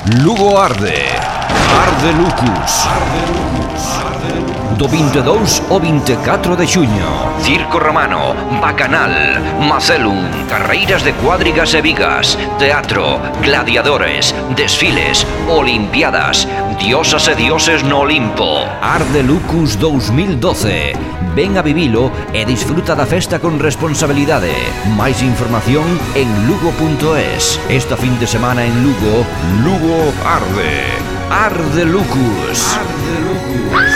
Lugo arde. Arde Lucus. Do 22 ao 24 de xuño. Circo Romano, Bacanal, Macelum, carreiras de cuadrigas e vigas, teatro, gladiadores, desfiles, olimpiadas, diosas e dioses no Olimpo. Arde Lucus 2012. Ven a vivilo e disfruta da festa con responsabilidade. Máis información en lugo.es. Esta fin de semana en Lugo, Lugo arde. Arde Lucus. Arde Lucus.